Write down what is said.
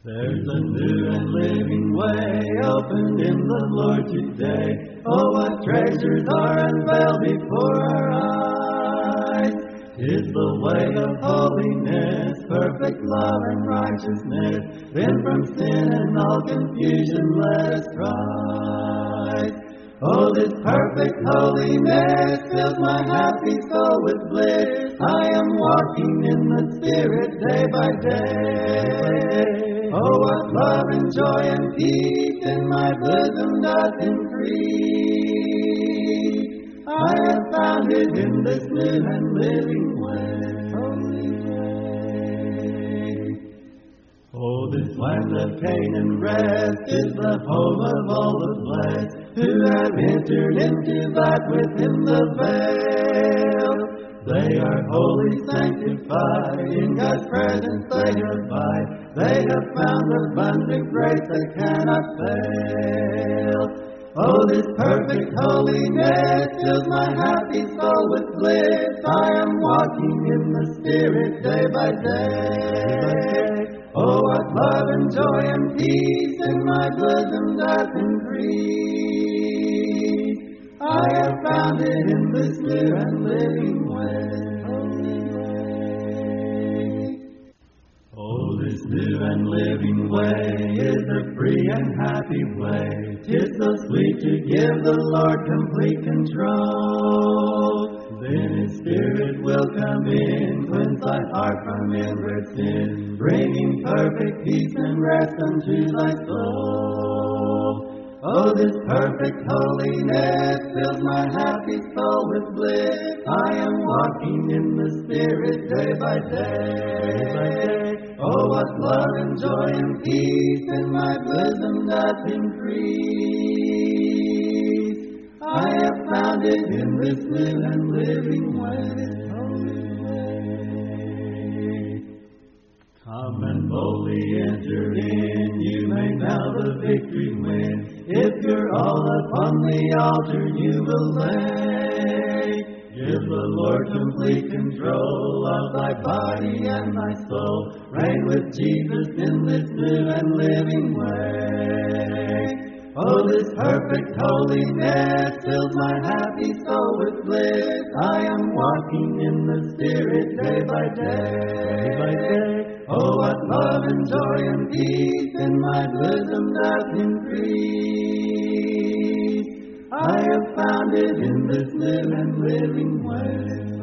There's a new and living way opened in the Lord today. Oh, what treasures are unveiled before our eyes. 'Tis the way of holiness, perfect love and righteousness. Then from sin and all confusion let us rise. Oh, this perfect holiness fills my happy soul with bliss. I am walking in the Spirit day by day. Oh, what love and joy and peace in my bosom doth increase. I have found it in this new and living way. Holy way. Oh, this land of Canaan rest is the home of all the blessed, who have entered into that within the veil. They are wholly sanctified, in God's presence they abide. They have found abundant grace that cannot fail. Oh, this perfect holiness fills my happy soul with bliss. I am walking in the Spirit day by day. Oh, what love and joy and peace in my bosom doth increase. I have found it in this new and living way. Oh, this new and living way is a free and happy way. 'Tis so sweet to give the Lord complete control. Then His Spirit will come in, cleanse thy heart from inward sin, bringing perfect peace and rest unto thy soul. Oh, this perfect holiness fills my happy soul with bliss. I am walking in the Spirit day by day. Oh, what love and joy and peace in my bosom doth increase. I have found it in this new and living way. Holy way. Come and boldly enter in, you may now the victory win. If you're all upon the altar, you will lay. Give the Lord complete control of thy body and thy soul. Reign with Jesus in this new and living way. Oh, this perfect holiness fills my happy soul with bliss. I am walking in the Spirit day by day. Oh, what love and joy and peace in my bosom doth increase. I have found it in this new and living way.